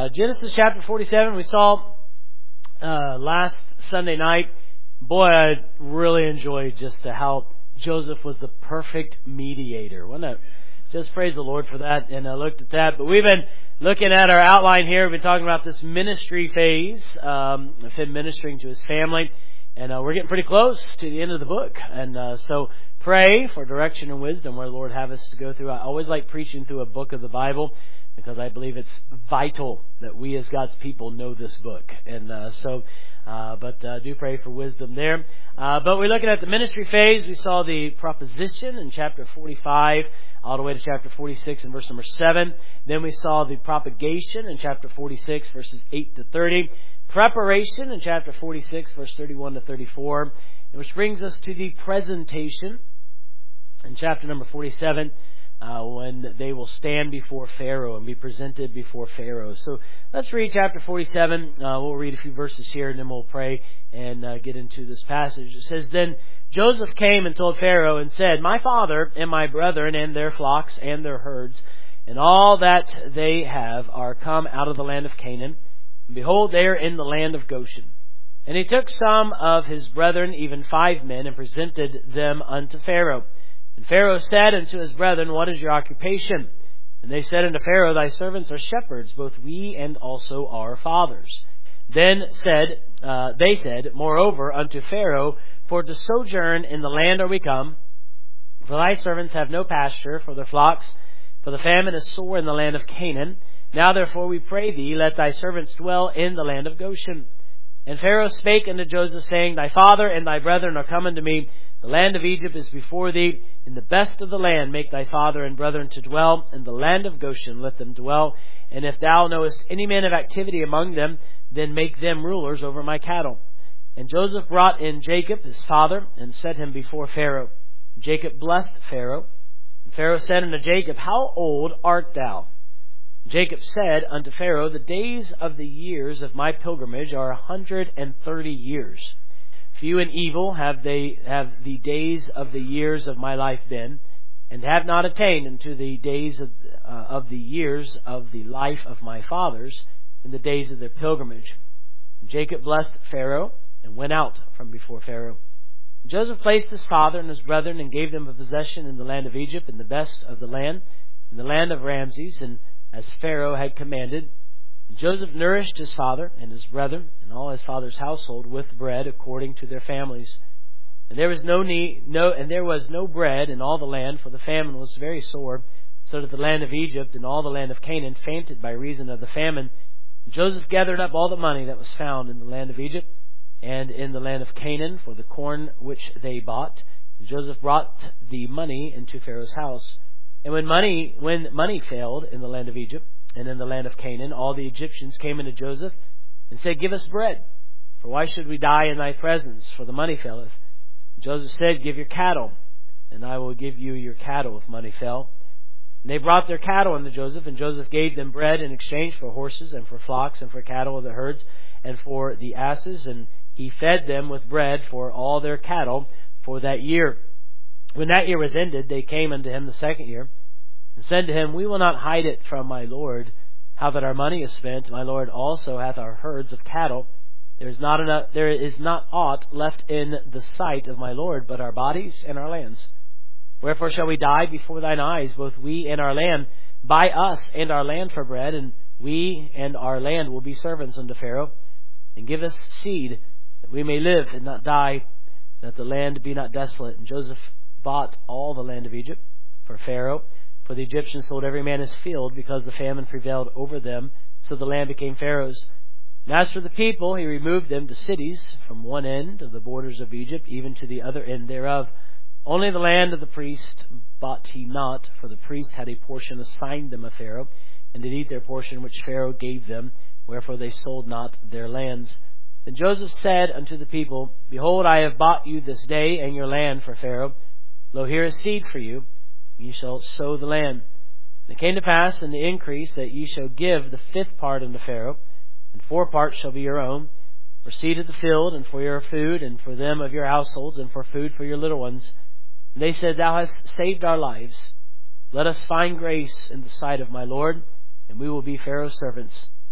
Genesis chapter 47, we saw last Sunday night. Boy, I really enjoyed just how Joseph was the perfect mediator. Wasn't it? Just praise the Lord for that. And I looked at that. But we've been looking at our outline here. We've been talking about this ministry phase of him ministering to his family. And we're getting pretty close to the end of the book. And so pray for direction and wisdom where the Lord have us to go through. I always like preaching through a book of the Bible, because I believe it's vital that we as God's people know this book. And but do pray for wisdom there. But we're looking at the ministry phase. We saw the proposition in chapter 45 all the way to chapter 46 and verse number 7. Then we saw the propagation in chapter 46 verses 8 to 30. Preparation in chapter 46 verse 31 to 34. Which brings us to the presentation in chapter number 47. When they will stand before Pharaoh and be presented before Pharaoh. So let's read chapter 47. We'll read a few verses here and then we'll pray and get into this passage. It says, Then Joseph came and told Pharaoh and said, My father and my brethren and their flocks and their herds and all that they have are come out of the land of Canaan. And behold, they are in the land of Goshen. And he took some of his brethren, even 5 men, and presented them unto Pharaoh. And Pharaoh said unto his brethren, What is your occupation? And they said unto Pharaoh, Thy servants are shepherds, both we and also our fathers. Then they said, Moreover, unto Pharaoh, For to sojourn in the land are we come, for thy servants have no pasture for their flocks, for the famine is sore in the land of Canaan. Now therefore we pray thee, let thy servants dwell in the land of Goshen. And Pharaoh spake unto Joseph, saying, Thy father and thy brethren are come unto me. The land of Egypt is before thee. In the best of the land make thy father and brethren to dwell. In the land of Goshen let them dwell. And if thou knowest any man of activity among them, then make them rulers over my cattle. And Joseph brought in Jacob his father, and set him before Pharaoh. Jacob blessed Pharaoh. And Pharaoh said unto Jacob, How old art thou? Jacob said unto Pharaoh, The days of the years of my pilgrimage are 130 years. Few and evil have the days of the years of my life been, and have not attained unto the days of the years of the life of my fathers in the days of their pilgrimage. And Jacob blessed Pharaoh, and went out from before Pharaoh. And Joseph placed his father and his brethren, and gave them a possession in the land of Egypt, in the best of the land, in the land of Ramses, and as Pharaoh had commanded. And Joseph nourished his father and his brethren and all his father's household with bread according to their families. And there was no bread in all the land, for the famine was very sore, so that the land of Egypt and all the land of Canaan fainted by reason of the famine. And Joseph gathered up all the money that was found in the land of Egypt and in the land of Canaan for the corn which they bought. And Joseph brought the money into Pharaoh's house. And when money failed in the land of Egypt and in the land of Canaan, all the Egyptians came unto Joseph and said, Give us bread, for why should we die in thy presence? For the money faileth. Joseph said, Give your cattle, and I will give you your cattle if money fail. And they brought their cattle unto Joseph, and Joseph gave them bread in exchange for horses and for flocks and for cattle of the herds and for the asses, and he fed them with bread for all their cattle for that year. When that year was ended, they came unto him the second year, and said to him, We will not hide it from my lord, how that our money is spent. My lord also hath our herds of cattle. There is not aught left in the sight of my lord, but our bodies and our lands. Wherefore shall we die before thine eyes, both we and our land? Buy us and our land for bread, and we and our land will be servants unto Pharaoh. And give us seed, that we may live and not die, that the land be not desolate. And Joseph bought all the land of Egypt for Pharaoh. For the Egyptians sold every man his field, because the famine prevailed over them, so the land became Pharaoh's. And as for the people, he removed them to cities, from one end of the borders of Egypt, even to the other end thereof. Only the land of the priest bought he not, for the priest had a portion assigned them of Pharaoh, and did eat their portion which Pharaoh gave them, wherefore they sold not their lands. Then Joseph said unto the people, Behold, I have bought you this day and your land for Pharaoh. Lo, here is seed for you. Ye shall sow the land. And it came to pass in the increase that ye shall give the 5th part unto Pharaoh, and 4 parts shall be your own, for seed of the field, and for your food, and for them of your households, and for food for your little ones. And they said, Thou hast saved our lives. Let us find grace in the sight of my Lord, and we will be Pharaoh's servants.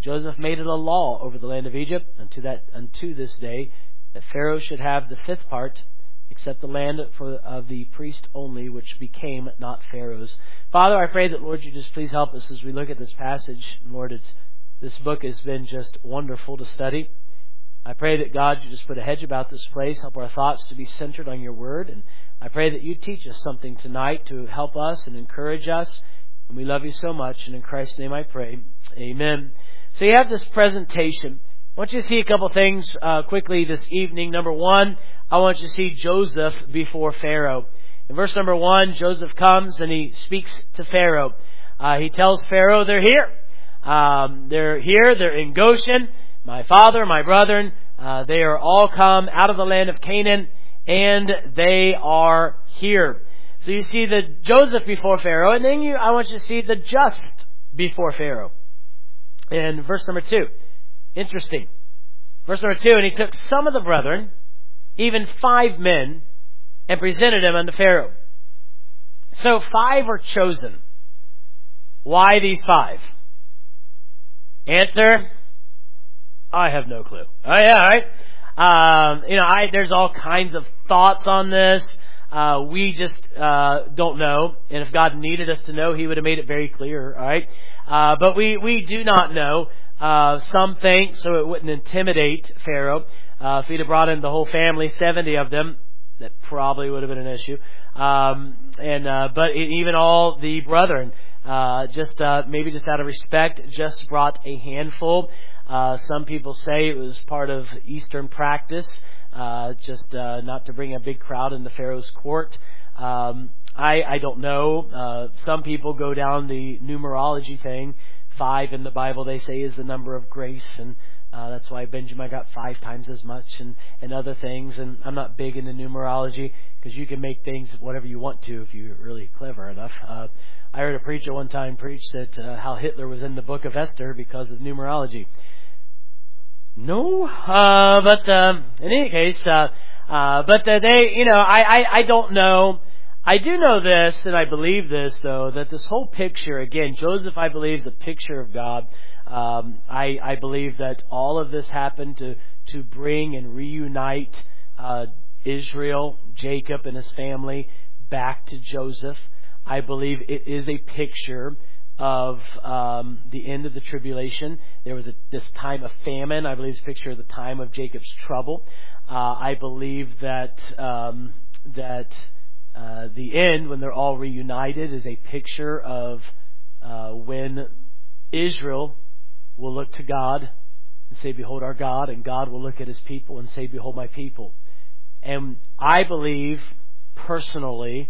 Joseph made it a law over the land of Egypt unto this day, that Pharaoh should have the fifth part, except the land of the priest only, which became not Pharaoh's. Father, I pray that, Lord, you just please help us as we look at this passage. Lord, this book has been just wonderful to study. I pray that, God, you just put a hedge about this place, help our thoughts to be centered on your word, and I pray that you teach us something tonight to help us and encourage us. And we love you so much, and in Christ's name I pray. Amen. So you have this presentation. I want you to see a couple things quickly this evening. Number one, I want you to see Joseph before Pharaoh. In verse number 1, Joseph comes and he speaks to Pharaoh. He tells Pharaoh they're here. They're here. They're in Goshen. My father, my brethren, they are all come out of the land of Canaan, and they are here. So you see the Joseph before Pharaoh, and then I want you to see the just before Pharaoh. In verse number 2, interesting. Verse number 2, and he took some of the brethren, even 5 men, and presented them unto Pharaoh. So 5 are chosen. Why these 5? Answer: I have no clue. Oh yeah, right. There's all kinds of thoughts on this. We just don't know. And if God needed us to know, He would have made it very clear. All right. But we do not know. Some think so it wouldn't intimidate Pharaoh. If he'd have brought in the whole family, 70 of them, that probably would have been an issue. But even all the brethren, maybe just out of respect, just brought a handful. Some people say it was part of Eastern practice, not to bring a big crowd into Pharaoh's court. I don't know. Some people go down the numerology thing. 5 in the Bible, they say, is the number of grace, and that's why Benjamin got 5 times as much, and other things. And I'm not big into numerology, because you can make things whatever you want to if you're really clever enough. I heard a preacher one time preach that how Hitler was in the book of Esther because of numerology. No, but in any case, I don't know. I do know this, and I believe this, though, that this whole picture, again, Joseph, I believe, is a picture of God. I believe that all of this happened to bring and reunite Israel, Jacob and his family, back to Joseph. I believe it is a picture of the end of the tribulation. There was this time of famine. I believe it's a picture of the time of Jacob's trouble. I believe that the end, when they're all reunited, is a picture of when Israel will look to God and say, "Behold our God," and God will look at His people and say, "Behold my people." And I believe personally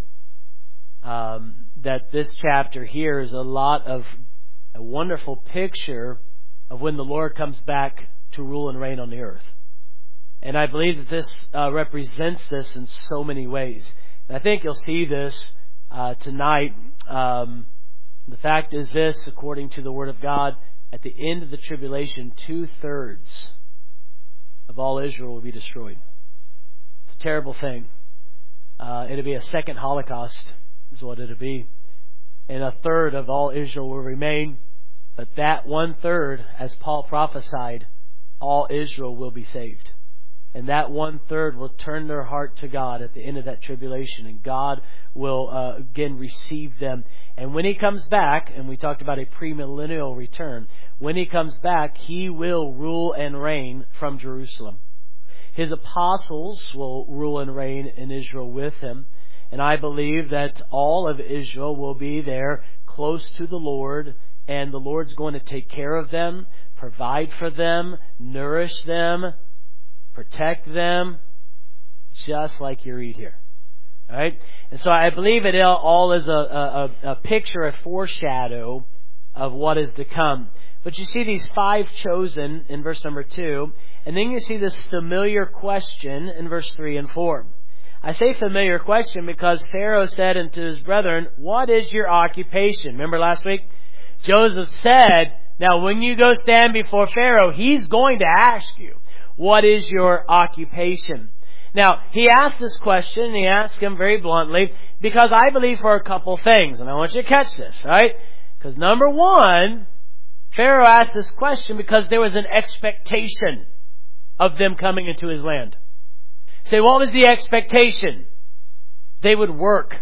that this chapter here is a wonderful picture of when the Lord comes back to rule and reign on the earth. And I believe that this represents this in so many ways. And I think you'll see this tonight. The fact is this, according to the Word of God, at the end of the tribulation, 2/3 of all Israel will be destroyed. It's a terrible thing. It'll be a second Holocaust, is what it'll be. And 1/3 of all Israel will remain. But that 1/3, as Paul prophesied, all Israel will be saved. And that 1/3 will turn their heart to God at the end of that tribulation. And God will again receive them. And when He comes back, and we talked about a premillennial return, when He comes back, He will rule and reign from Jerusalem. His apostles will rule and reign in Israel with Him. And I believe that all of Israel will be there close to the Lord. And the Lord's going to take care of them, provide for them, nourish them, protect them, just like you read here. All right? And so I believe it all is a picture, a foreshadow of what is to come. But you see these 5 chosen in verse number 2, and then you see this familiar question in verse 3 and 4. I say familiar question because Pharaoh said unto his brethren, "What is your occupation?" Remember last week? Joseph said, now when you go stand before Pharaoh, he's going to ask you, "What is your occupation?" Now, he asked this question, and he asked him very bluntly, because I believe for a couple things, and I want you to catch this, right? Because number one, Pharaoh asked this question because there was an expectation of them coming into his land. Say, what was the expectation? They would work.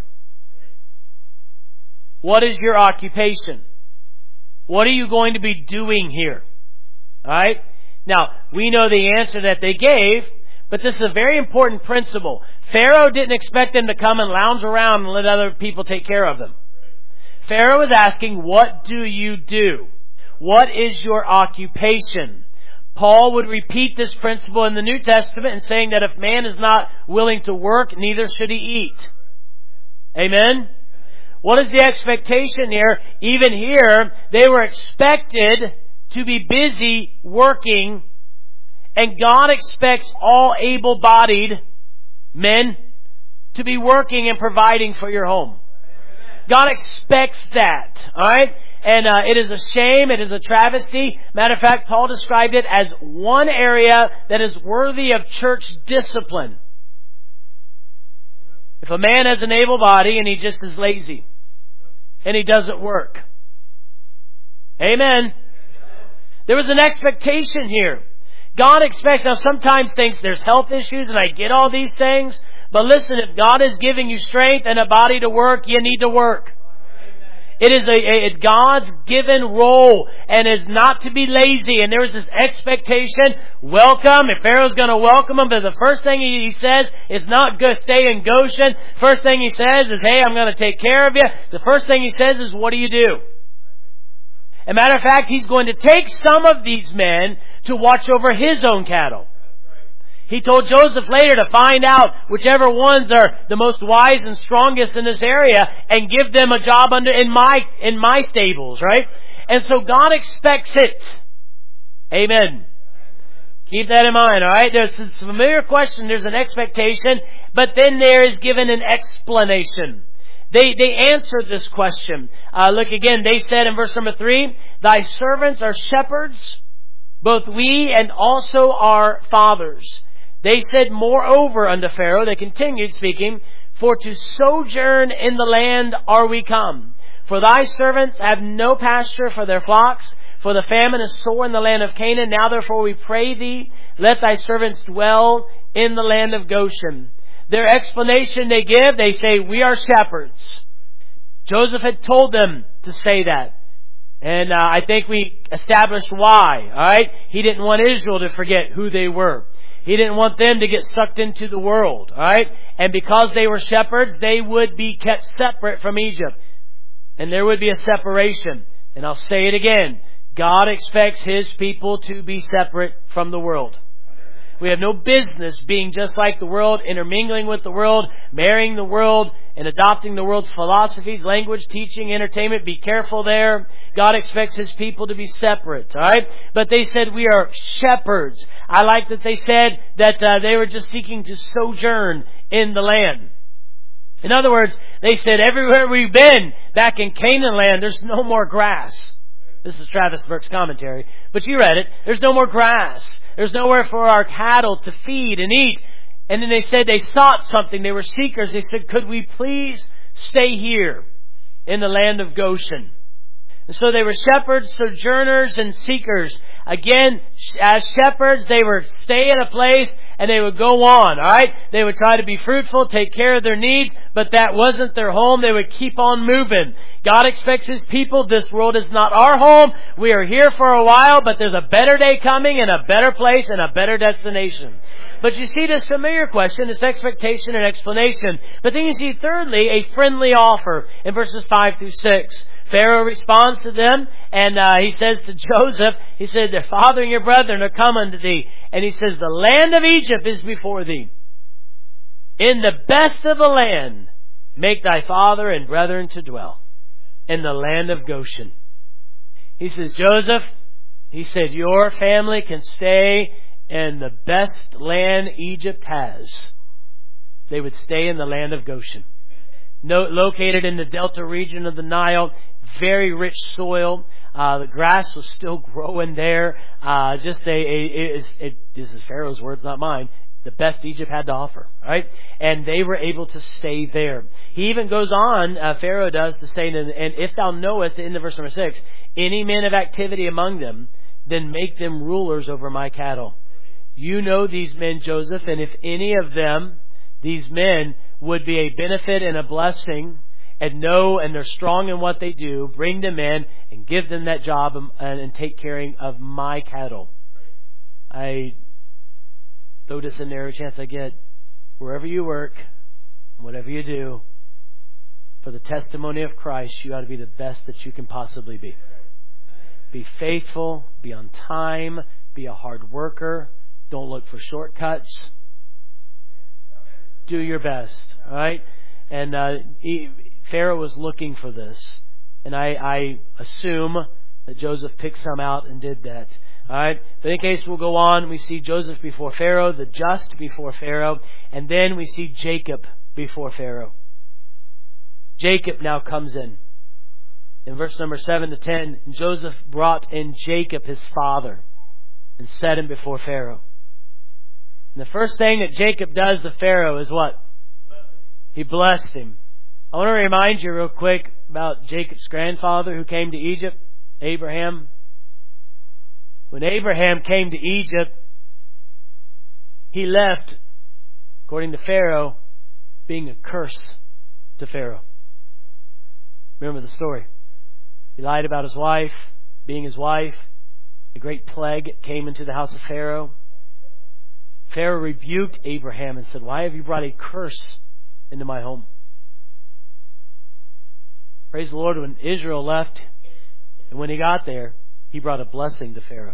What is your occupation? What are you going to be doing here? Alright? Now, we know the answer that they gave, but this is a very important principle. Pharaoh didn't expect them to come and lounge around and let other people take care of them. Pharaoh was asking, what do you do? What is your occupation? Paul would repeat this principle in the New Testament and saying that if man is not willing to work, neither should he eat. Amen? What is the expectation here? Even here, they were expected to be busy working, and God expects all able-bodied men to be working and providing for your home. God expects that. Alright? And it is a shame, it is a travesty. Matter of fact, Paul described it as one area that is worthy of church discipline. If a man has an able body and he just is lazy, and he doesn't work. Amen. There was an expectation here. God expects, now sometimes thinks there's health issues and I get all these things, but listen, if God is giving you strength and a body to work, you need to work. It is a God's given role and is not to be lazy. And there is this expectation, welcome. If Pharaoh's going to welcome them, but the first thing he says is not go stay in Goshen. First thing he says is, hey, I'm going to take care of you. The first thing he says is, what do you do? As a matter of fact, he's going to take some of these men to watch over his own cattle. He told Joseph later to find out whichever ones are the most wise and strongest in this area and give them a job in my stables, right? And so God expects it. Amen. Keep that in mind, alright? There's this familiar question, there's an expectation, but then there is given an explanation. They answered this question. Look again, they said in verse number 3, thy servants are shepherds, both we and also our fathers. They said, moreover unto Pharaoh, they continued speaking, for to sojourn in the land are we come. For thy servants have no pasture for their flocks, for the famine is sore in the land of Canaan. Now therefore we pray thee, let thy servants dwell in the land of Goshen. Their explanation they give, they say, we are shepherds. Joseph had told them to say that. And I think we established why, alright? He didn't want Israel to forget who they were. He didn't want them to get sucked into the world, alright? And because they were shepherds, they would be kept separate from Egypt. And there would be a separation. And I'll say it again. God expects His people to be separate from the world. We have no business being just like the world, intermingling with the world, marrying the world, and adopting the world's philosophies, language, teaching, entertainment. Be careful there. God expects His people to be separate, alright? But they said we are shepherds. I like that they said that they were just seeking to sojourn in the land. In other words, they said everywhere we've been, back in Canaan land, there's no more grass. This is Travis Burke's commentary, but you read it. There's no more grass. There's nowhere for our cattle to feed and eat. And then they said they sought something. They were seekers. They said, could we please stay here in the land of Goshen? And so they were shepherds, sojourners, and seekers. Again, as shepherds, they would stay in a place and they would go on, alright? They would try to be fruitful, take care of their needs, but that wasn't their home. They would keep on moving. God expects His people. This world is not our home. We are here for a while, but there's a better day coming and a better place and a better destination. But you see this familiar question, this expectation and explanation. But then you see thirdly, a friendly offer in verses 5 through 6. Pharaoh responds to them and he says to Joseph, he said, their father and your brethren are come unto thee. And he says, the land of Egypt is before thee. In the best of the land, make thy father and brethren to dwell. In the land of Goshen. He says, Joseph, he said, your family can stay in the best land Egypt has. They would stay in the land of Goshen. Located in the delta region of the Nile, very rich soil. The grass was still growing there. This is Pharaoh's words, not mine. the best Egypt had to offer, right? And they were able to stay there. He even goes on, Pharaoh does, to say, and if thou knowest, in the verse number 6, any men of activity among them, then make them rulers over my cattle. You know these men, Joseph, and if any of them, these men, would be a benefit and a blessing, and they're strong in what they do, bring them in and give them that job and take care of my cattle. I throw this in there every chance I get. Wherever you work, whatever you do, for the testimony of Christ, you ought to be the best that you can possibly be. Be faithful, be on time, be a hard worker. Don't look for shortcuts. Do your best, all right? And Pharaoh was looking for this, and I assume that Joseph picked some out and did that. All right. But in case we'll go on, we see Joseph before Pharaoh, the just before Pharaoh, and then we see Jacob before Pharaoh. Jacob now comes in verse number 7 to 10. Joseph brought in Jacob his father and set him before Pharaoh. And the first thing that Jacob does to Pharaoh is what? He blessed him. I want to remind you real quick about Jacob's grandfather who came to Egypt, Abraham. When Abraham came to Egypt, he left, according to Pharaoh, being a curse to Pharaoh. Remember the story. He lied about his wife, being his wife. A great plague came into the house of Pharaoh. Pharaoh rebuked Abraham and said, "Why have you brought a curse into my home?" Praise the Lord, when Israel left, and when he got there, he brought a blessing to Pharaoh.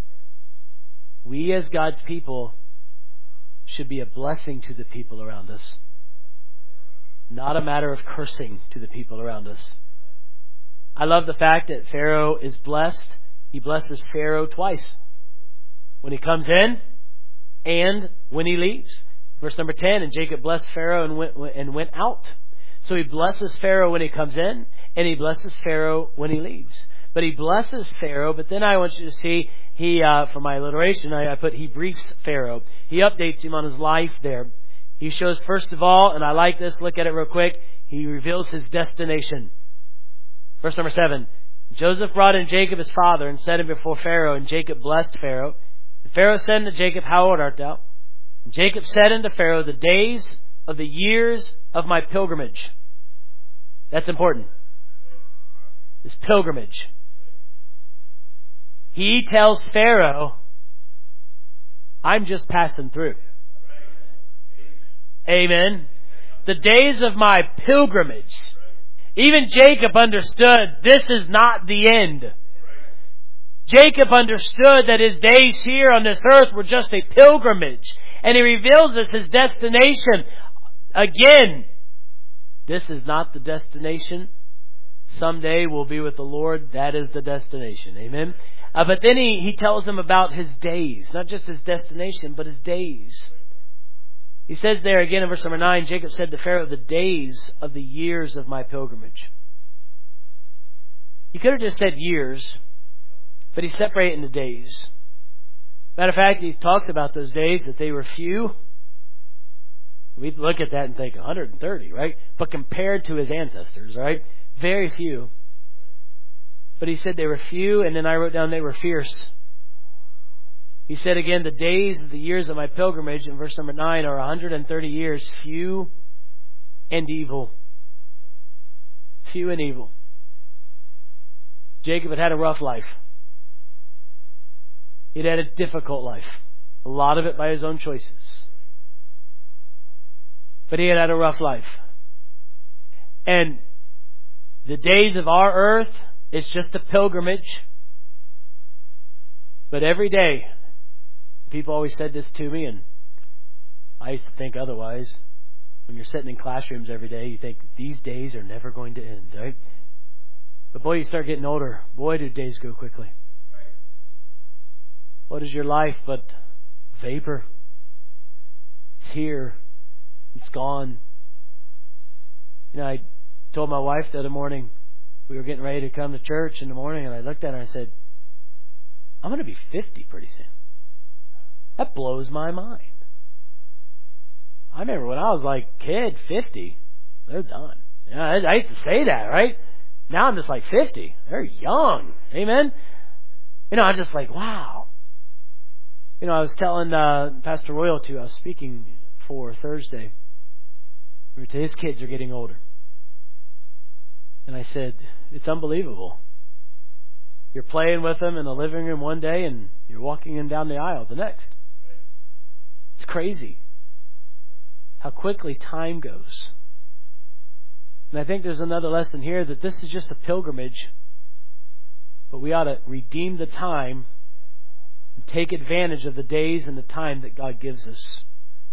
We as God's people should be a blessing to the people around us. Not a matter of cursing to the people around us. I love the fact that Pharaoh is blessed. He blesses Pharaoh twice. When he comes in and when he leaves. Verse number 10, and Jacob blessed Pharaoh and went out. So he blesses Pharaoh when he comes in, and he blesses Pharaoh when he leaves. But he blesses Pharaoh, but then I want you to see, for my alliteration, I put he briefs Pharaoh. He updates him on his life there. He shows, first of all, and I like this, look at it real quick, he reveals his destination. Verse number 7, Joseph brought in Jacob his father and set him before Pharaoh, and Jacob blessed Pharaoh. And Pharaoh said unto Jacob, How old art thou? And Jacob said unto Pharaoh, The days of the years of my pilgrimage. That's important. This pilgrimage. He tells Pharaoh, I'm just passing through. Amen. The days of my pilgrimage. Even Jacob understood this is not the end. Jacob understood that his days here on this earth were just a pilgrimage. And he reveals us his destination. Again, this is not the destination. Someday we'll be with the Lord. That is the destination. Amen. But then he tells him about his days. Not just his destination, but his days. He says there again in verse number 9, Jacob said to Pharaoh, The days of the years of my pilgrimage. He could have just said years, but he separated into days. Matter of fact, he talks about those days that they were few. We look at that and think 130, right? But compared to his ancestors, right? Very few. But he said they were few, and then I wrote down they were fierce. He said again, the days of the years of my pilgrimage, in verse number 9, are 130 years, few and evil. Few and evil. Jacob had a rough life. He'd had a difficult life. A lot of it by his own choices. But he had a rough life. And the days of our earth is just a pilgrimage. But every day, people always said this to me, and I used to think otherwise. When you're sitting in classrooms every day, you think these days are never going to end, right? But boy, you start getting older. Boy, do days go quickly. What is your life but vapor? It's here. It's gone. You know, I told my wife the other morning, we were getting ready to come to church in the morning, and I looked at her and I said, I'm going to be 50 pretty soon. That blows my mind. I remember when I was like kid, 50, they're done. Yeah, I used to say that, right? Now I'm just like 50. They're young. Amen? I'm just like, wow. I was telling Pastor Royalty, I was speaking for Thursday. His kids are getting older. And I said, it's unbelievable. You're playing with them in the living room one day and you're walking them down the aisle the next. It's crazy how quickly time goes. And I think there's another lesson here that this is just a pilgrimage, but we ought to redeem the time and take advantage of the days and the time that God gives us.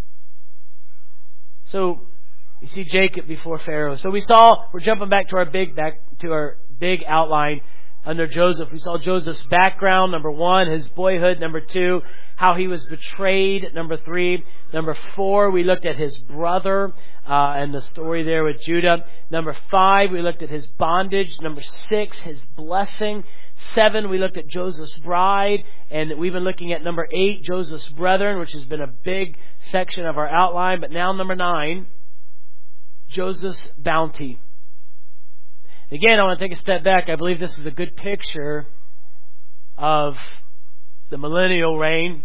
So, you see Jacob before Pharaoh. So we're jumping back to our big outline under Joseph. We saw Joseph's background, number 1, his boyhood, number 2, how he was betrayed, number 3. Number 4, we looked at his brother and the story there with Judah. Number 5, we looked at his bondage. Number 6, his blessing. 7, we looked at Joseph's bride. And we've been looking at number 8, Joseph's brethren, which has been a big section of our outline. But now number 9, Joseph's bounty. Again, I want to take a step back. I believe this is a good picture of the millennial reign.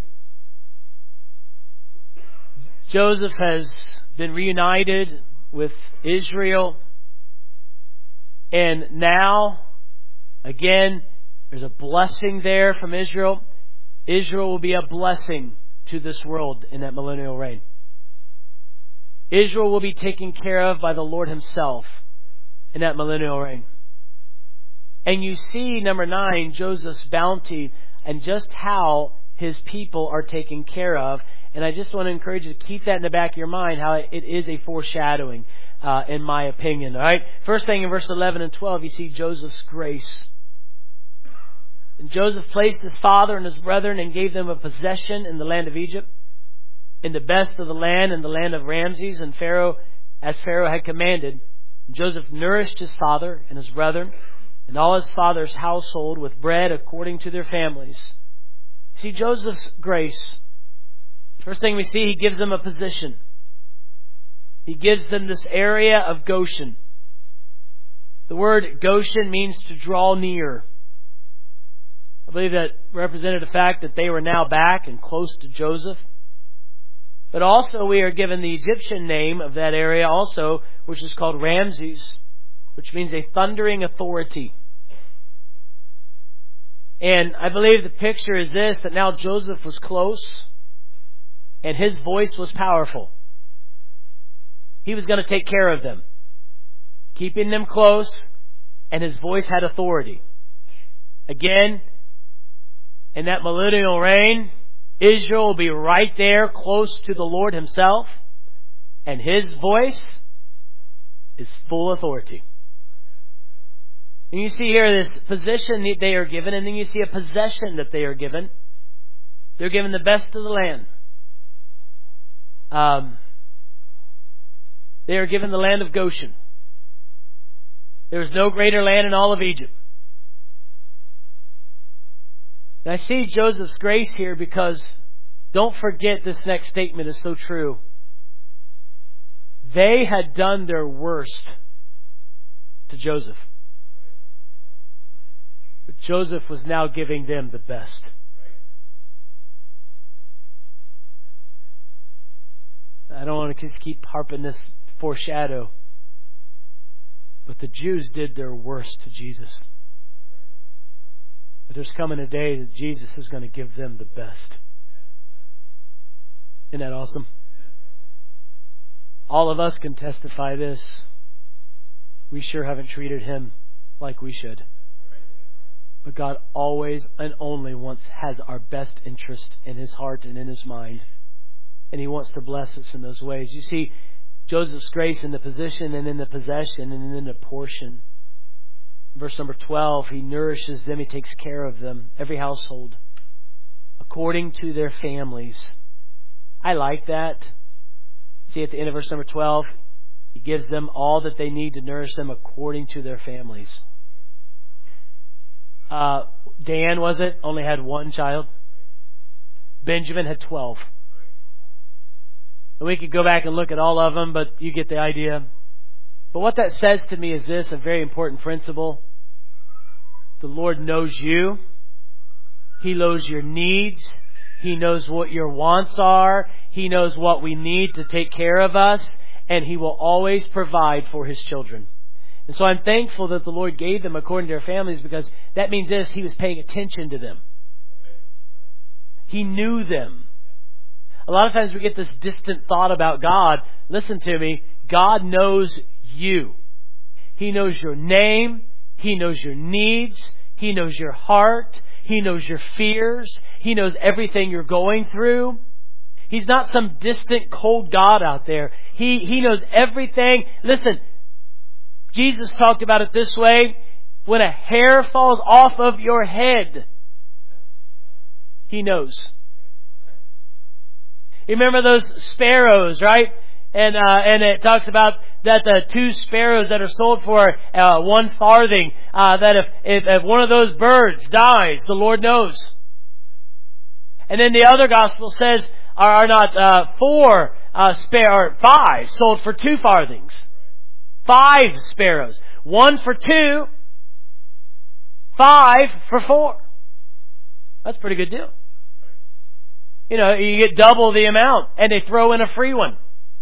Joseph has been reunited with Israel. And now, again, there's a blessing there from Israel. Israel will be a blessing to this world in that millennial reign. Israel will be taken care of by the Lord Himself in that millennial reign. And you see, number 9, Joseph's bounty and just how his people are taken care of. And I just want to encourage you to keep that in the back of your mind, how it is a foreshadowing, in my opinion. All right. First thing in verse 11 and 12, you see Joseph's grace. And Joseph placed his father and his brethren and gave them a possession in the land of Egypt, in the best of the land, in the land of Ramses, and Pharaoh, as Pharaoh had commanded. And Joseph nourished his father and his brethren and all his father's household with bread according to their families. See Joseph's grace. First thing we see, he gives them a position. He gives them this area of Goshen. The word Goshen means to draw near. I believe that represented the fact that they were now back and close to Joseph. But also we are given the Egyptian name of that area also, which is called Ramses, which means a thundering authority. And I believe the picture is this, that now Joseph was close and his voice was powerful. He was going to take care of them, keeping them close, and his voice had authority. Again, in that millennial reign, Israel will be right there close to the Lord Himself, and His voice is full authority. And you see here this position that they are given, and then you see a possession that they are given. They're given the best of the land. They are given the land of Goshen. There is no greater land in all of Egypt. And I see Joseph's grace here because don't forget this next statement is so true. They had done their worst to Joseph. But Joseph was now giving them the best. I don't want to just keep harping this foreshadow. But the Jews did their worst to Jesus. But there's coming a day that Jesus is going to give them the best. Isn't that awesome? All of us can testify this. We sure haven't treated Him like we should. But God always and only has our best interest in His heart and in His mind. And He wants to bless us in those ways. You see Joseph's grace in the position and in the possession and in the portion. Verse number 12, He nourishes them, He takes care of them, every household, according to their families. I like that. See at the end of verse number 12, He gives them all that they need to nourish them according to their families. Dan, was it? Only had one child. Benjamin had 12. And we could go back and look at all of them, but you get the idea. But what that says to me is this, a very important principle. The Lord knows you. He knows your needs. He knows what your wants are. He knows what we need to take care of us. And He will always provide for His children. And so I'm thankful that the Lord gave them according to their families, because that means this, He was paying attention to them. He knew them. A lot of times we get this distant thought about God. Listen to me. God knows you. He knows your name. He knows your needs. He knows your heart. He knows your fears. He knows everything you're going through. He's not some distant, cold God out there. He knows everything. Listen, Jesus talked about it this way. When a hair falls off of your head, He knows. You remember those sparrows, right? And it talks about that the 2 sparrows that are sold for 1 farthing, that if one of those birds dies, the Lord knows. And then the other gospel says, are not 5 sold for 2 farthings. 5 sparrows. 1 for 2, 5 for 4. That's a pretty good deal. You know, you get double the amount, and they throw in a free one.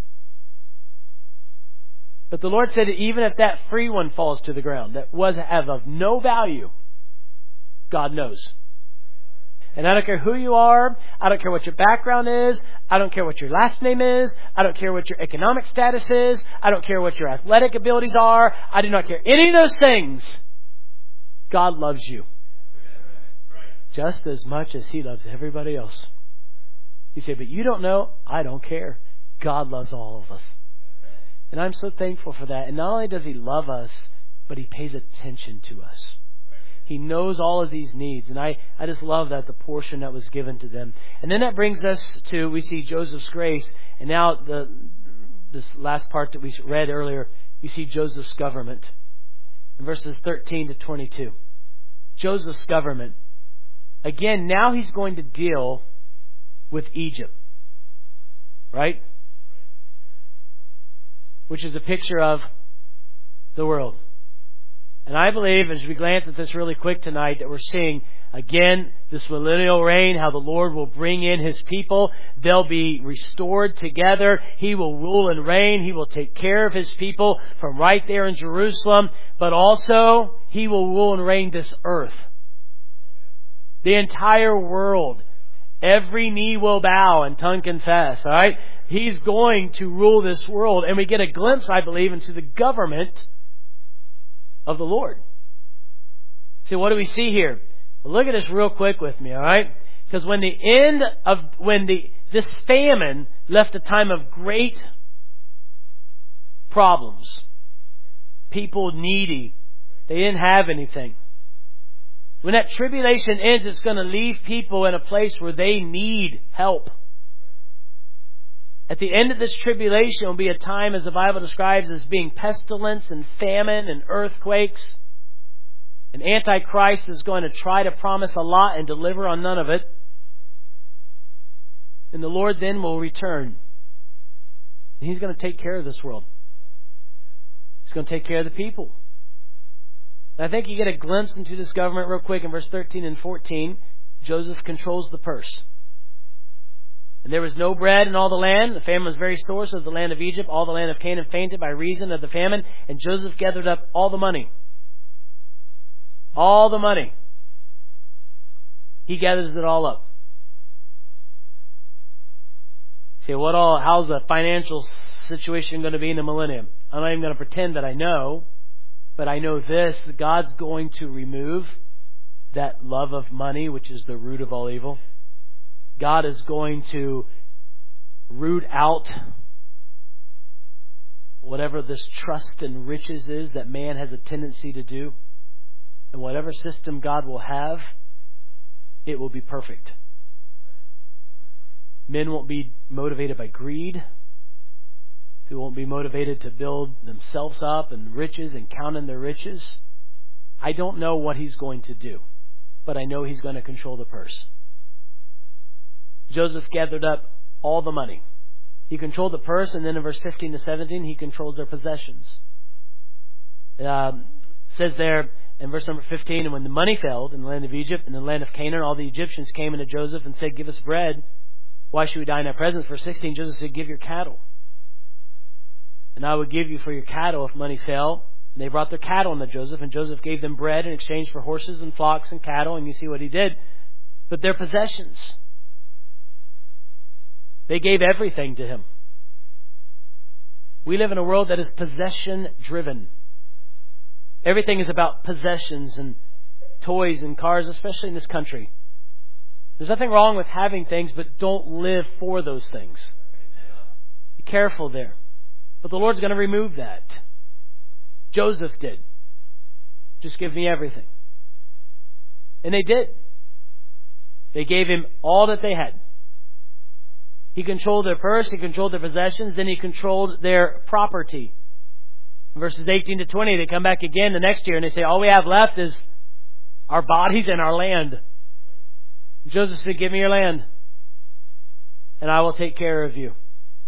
But the Lord said that even if that free one falls to the ground, that was of no value, God knows. And I don't care who you are. I don't care what your background is. I don't care what your last name is. I don't care what your economic status is. I don't care what your athletic abilities are. I do not care any of those things. God loves you just as much as He loves everybody else. You say, but you don't know. I don't care. God loves all of us. And I'm so thankful for that. And not only does He love us, but He pays attention to us. He knows all of these needs. And I just love that, the portion that was given to them. And then that brings us to, we see Joseph's grace. And now this last part that we read earlier, you see Joseph's government. In verses 13 to 22. Joseph's government. Again, now he's going to deal with Egypt. Right? Which is a picture of the world. And I believe, as we glance at this really quick tonight, that we're seeing, again, this millennial reign, how the Lord will bring in His people. They'll be restored together. He will rule and reign. He will take care of His people from right there in Jerusalem. But also, He will rule and reign this earth. The entire world. Every knee will bow and tongue confess. All right? He's going to rule this world. And we get a glimpse, I believe, into the government of the Lord. So what do we see here? Well, look at this real quick with me, all right? Because this famine left a time of great problems. People needy. They didn't have anything. When that tribulation ends, it's going to leave people in a place where they need help. At the end of this tribulation will be a time, as the Bible describes, as being pestilence and famine and earthquakes. And Antichrist is going to try to promise a lot and deliver on none of it. And the Lord then will return. And He's going to take care of this world. He's going to take care of the people. And I think you get a glimpse into this government real quick in verse 13 and 14. Joseph controls the purse. And there was no bread in all the land. The famine was very sore, so the land of Egypt, all the land of Canaan fainted by reason of the famine. And Joseph gathered up all the money. All the money. He gathers it all up. You say, how's the financial situation going to be in the millennium? I'm not even going to pretend that I know. But I know this, that God's going to remove that love of money, which is the root of all evil. God is going to root out whatever this trust in riches is that man has a tendency to do. And whatever system God will have, it will be perfect. Men won't be motivated by greed. They won't be motivated to build themselves up and riches and count in their riches. I don't know what He's going to do, but I know He's going to control the purse. Joseph gathered up all the money. He controlled the purse, and then in verse 15 to 17, He controls their possessions. Says there in verse number 15, and when the money failed in the land of Egypt and the land of Canaan, all the Egyptians came unto Joseph and said, give us bread. Why should we die in thy presence? Verse 16, Joseph said, give your cattle. And I would give you for your cattle if money fail. And they brought their cattle unto Joseph, and Joseph gave them bread in exchange for horses and flocks and cattle, and you see what he did. But their possessions, they gave everything to him. We live in a world that is possession-driven. Everything is about possessions and toys and cars, especially in this country. There's nothing wrong with having things, but don't live for those things. Be careful there. But the Lord's going to remove that. Joseph did. Just give me everything. And they did. They gave him all that they had. He controlled their purse, he controlled their possessions, then he controlled their property. Verses 18 to 20, they come back again the next year and they say, all we have left is our bodies and our land. Joseph said, give me your land and I will take care of you.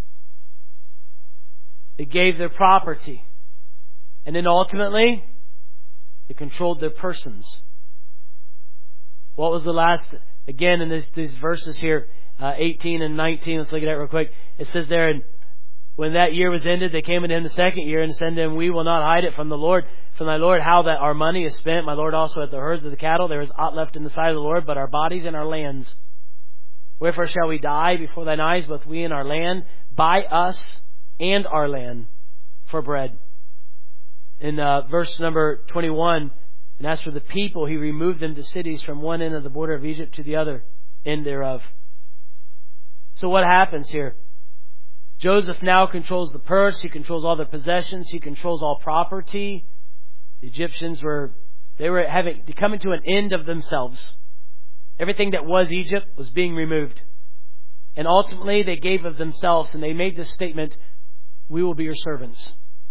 They gave their property. And then ultimately, they controlled their persons. What was the last, again in these verses here, 18 and 19, let's look at that real quick. It says there, and when that year was ended, they came unto him the second year and said to him, we will not hide it from the Lord, from thy Lord, how that our money is spent. My Lord also hath the herds of the cattle. There is aught left in the sight of the Lord, but our bodies and our lands. Wherefore shall we die before thine eyes, both we and our land? Buy us and our land for bread. In verse number 21, and as for the people, he removed them to cities from one end of the border of Egypt to the other end thereof. So what happens here? Joseph now controls the purse. He controls all their possessions. He controls all property. The Egyptians were coming to an end of themselves. Everything that was Egypt was being removed. And ultimately they gave of themselves and they made this statement, we will be your servants.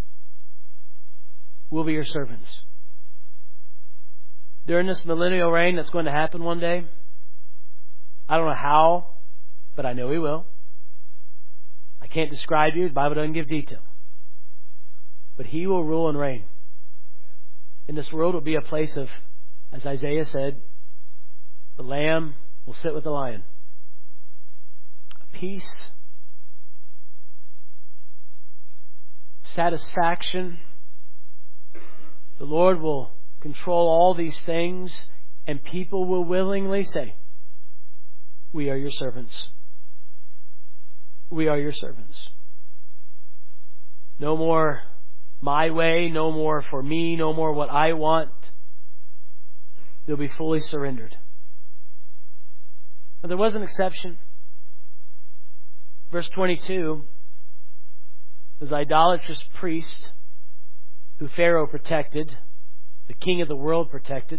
We'll be your servants. During this millennial reign that's going to happen one day, I don't know how, but I know He will. I can't describe you. The Bible doesn't give detail. But He will rule and reign. And this world will be a place of, as Isaiah said, the Lamb will sit with the lion. A peace, satisfaction. The Lord will control all these things, and people will willingly say, we are your servants. We are your servants. No more my way, no more for me, no more what I want. They'll be fully surrendered. But there was an exception. Verse 22, this idolatrous priest who Pharaoh protected, the king of the world protected,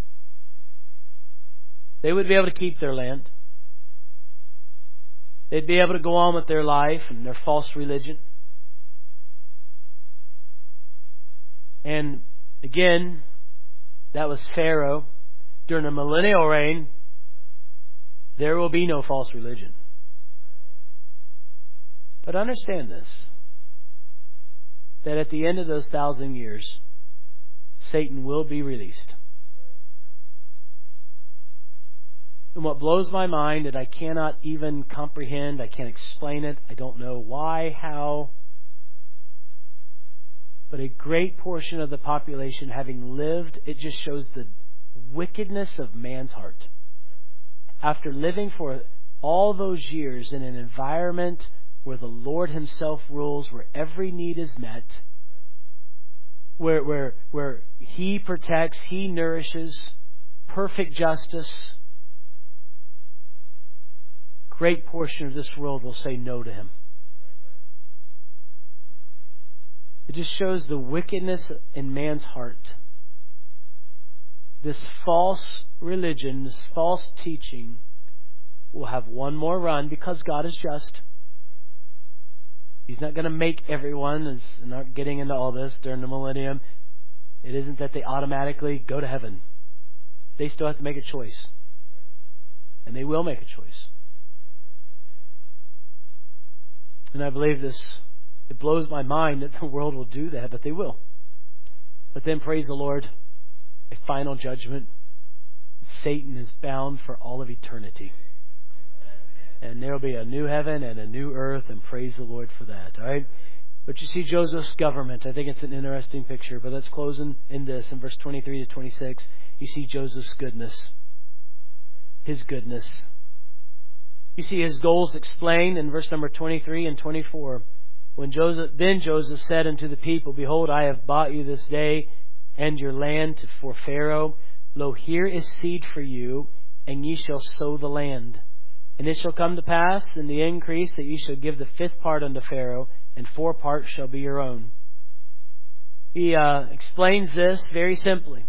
they would be able to keep their land. They'd be able to go on with their life and their false religion. And again, that was Pharaoh. During the millennial reign, there will be no false religion. But understand this, that at the end of those 1,000 years, Satan will be released. And what blows my mind that I cannot even comprehend, I can't explain it, I don't know why, how, but a great portion of the population having lived, it just shows the wickedness of man's heart. After living for all those years in an environment where the Lord Himself rules, where every need is met, where He protects, He nourishes, perfect justice, great portion of this world will say no to Him. It just shows the wickedness in man's heart. This false religion, this false teaching will have one more run because God is just. He's not going to make everyone, as not getting into all this during the millennium. It isn't that they automatically go to heaven. They still have to make a choice. And they will make a choice. And I believe this, it blows my mind that the world will do that, but they will. But then, praise the Lord, a final judgment. Satan is bound for all of eternity. And there will be a new heaven and a new earth, and praise the Lord for that. All right? But you see Joseph's government. I think it's an interesting picture. But let's close in this. In verse 23 to 26, you see Joseph's goodness. His goodness. You see his goals explained in verse number 23 and 24. Then Joseph said unto the people, Behold, I have bought you this day and your land for Pharaoh. Lo, here is seed for you, and ye shall sow the land. And it shall come to pass in the increase that ye shall give the 5th part unto Pharaoh, and 4 parts shall be your own. He explains this very simply.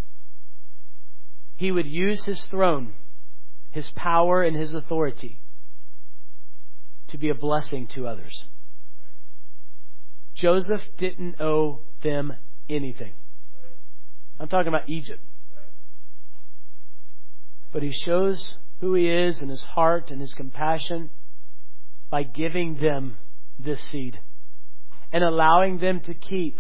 He would use his throne, his power, and his authority to be a blessing to others. Joseph didn't owe them anything. I'm talking about Egypt. But he shows who he is in his heart and his compassion by giving them this seed and allowing them to keep,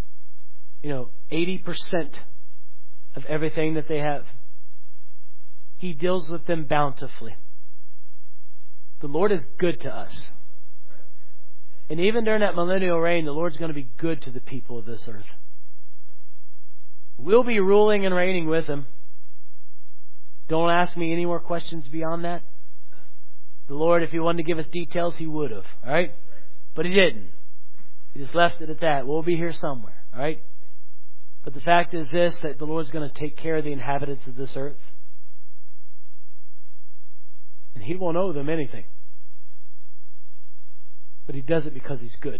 80% of everything that they have. He deals with them bountifully. The Lord is good to us. And even during that millennial reign, the Lord's going to be good to the people of this earth. We'll be ruling and reigning with Him. Don't ask me any more questions beyond that. The Lord, if He wanted to give us details, He would have. All right? But He didn't. He just left it at that. We'll be here somewhere. All right? But the fact is this, that the Lord's going to take care of the inhabitants of this earth. And He won't owe them anything. But He does it because He's good.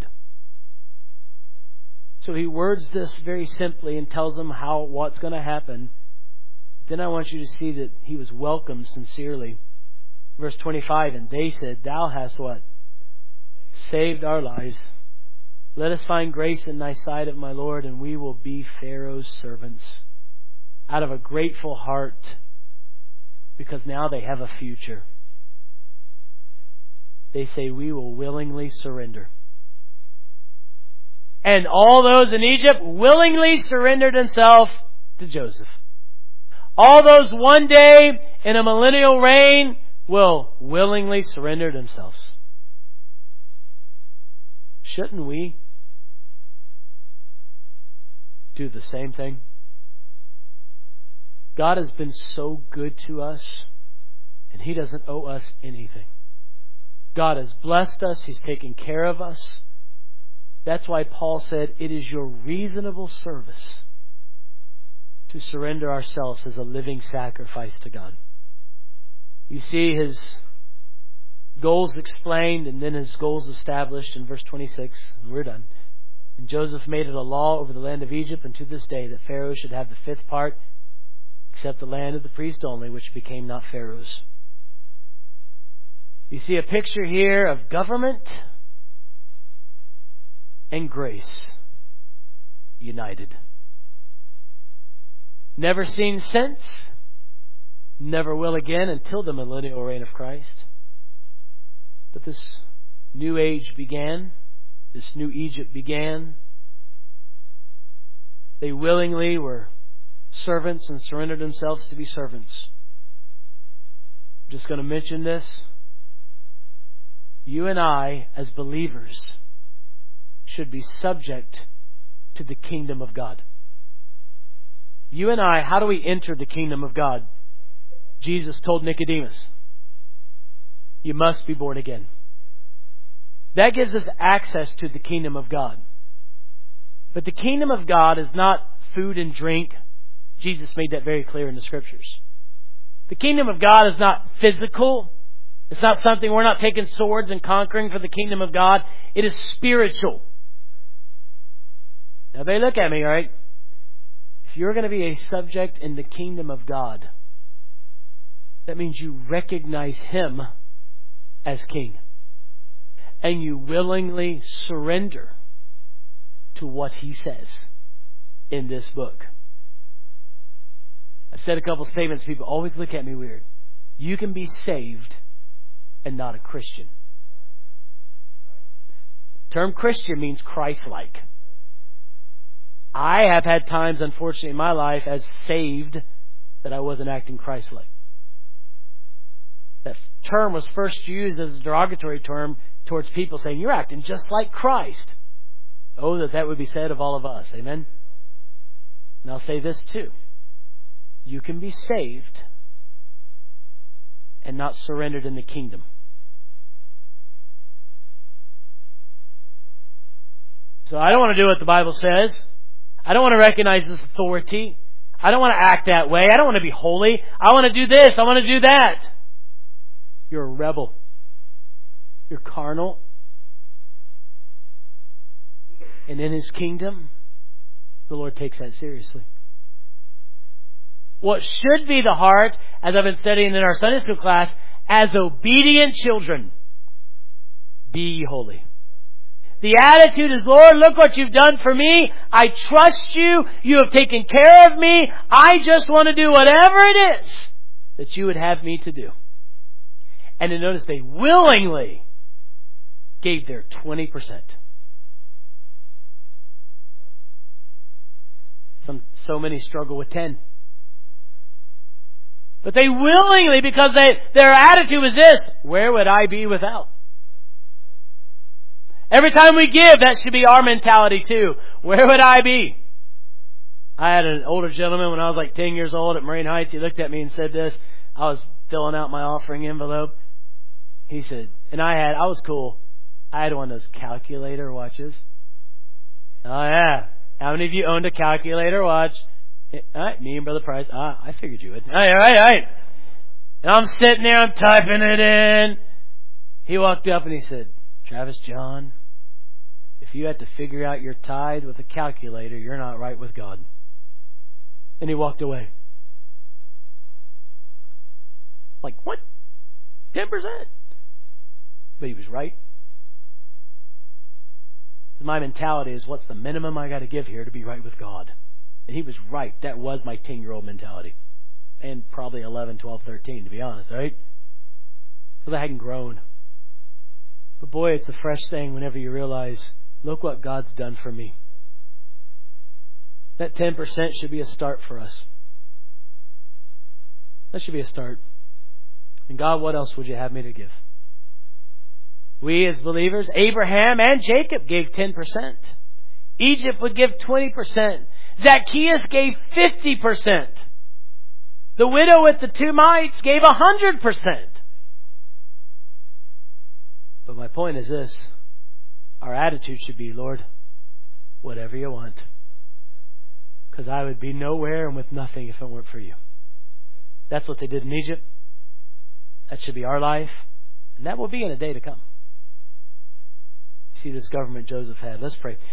So He words this very simply and tells them what's going to happen. Then I want you to see that He was welcomed sincerely. Verse 25, and they said, Thou hast what? Saved our lives. Let us find grace in Thy sight, of my Lord, and we will be Pharaoh's servants. Out of a grateful heart, because now they have a future. They say, we will willingly surrender. And all those in Egypt willingly surrendered themselves to Joseph. All those one day in a millennial reign will willingly surrender themselves. Shouldn't we do the same thing? God has been so good to us, and He doesn't owe us anything. God has blessed us. He's taken care of us. That's why Paul said, it is your reasonable service to surrender ourselves as a living sacrifice to God. You see His goals explained and then His goals established in verse 26. And we're done. And Joseph made it a law over the land of Egypt, and to this day, that Pharaoh should have the 5th part, except the land of the priest only, which became not Pharaoh's. You see a picture here of government and grace united. Never seen since, never will again until the millennial reign of Christ. But this new age began, this new Egypt began. They willingly were servants and surrendered themselves to be servants. I'm just going to mention this. You and I, as believers, should be subject to the kingdom of God. You and I, how do we enter the kingdom of God? Jesus told Nicodemus, you must be born again. That gives us access to the kingdom of God. But the kingdom of God is not food and drink. Jesus made that very clear in the Scriptures. The kingdom of God is not physical. It's not something, we're not taking swords and conquering for the kingdom of God. It is spiritual. Now, they look at me, all right? If you're going to be a subject in the kingdom of God, that means you recognize Him as King. And you willingly surrender to what He says in this book. I've said a couple statements. People always look at me weird. You can be saved and not a Christian. The term Christian means Christ-like. I have had times, unfortunately, in my life as saved that I wasn't acting Christ-like. That term was first used as a derogatory term towards people saying, you're acting just like Christ. Oh, that would be said of all of us. Amen? And I'll say this too. You can be saved and not surrendered in the kingdom. So I don't want to do what the Bible says. I don't want to recognize this authority. I don't want to act that way. I don't want to be holy. I want to do this. I want to do that. You're a rebel. You're carnal. And in His kingdom, the Lord takes that seriously. What should be the heart, as I've been studying in our Sunday school class, as obedient children, be ye holy. The attitude is, Lord, look what you've done for me. I trust you. You have taken care of me. I just want to do whatever it is that you would have me to do. And then notice they willingly gave their 20%. So many struggle with 10. But they willingly, because their attitude was this, where would I be without? Every time we give, that should be our mentality too. Where would I be? I had an older gentleman when I was like 10 years old at Marine Heights. He looked at me and said this. I was filling out my offering envelope. He said, and I was cool. I had one of those calculator watches. Oh yeah. How many of you owned a calculator watch? All right, me and Brother Price. I figured you would. All right. And I'm sitting there, I'm typing it in. He walked up and he said, Travis John, if you had to figure out your tithe with a calculator, you're not right with God. And he walked away. Like, what? 10%? But he was right. My mentality is, what's the minimum I got to give here to be right with God? And he was right. That was my 10-year-old mentality. And probably 11, 12, 13, to be honest, right? Because I hadn't grown. But boy, it's a fresh thing whenever you realize, look what God's done for me. That 10% should be a start for us. That should be a start. And God, what else would you have me to give? We as believers, Abraham and Jacob gave 10%. Egypt would give 20%. Zacchaeus gave 50%. The widow with the 2 mites gave 100%. But my point is this. Our attitude should be, Lord, whatever you want. Because I would be nowhere and with nothing if it weren't for you. That's what they did in Egypt. That should be our life. And that will be in a day to come. See this government Joseph had. Let's pray.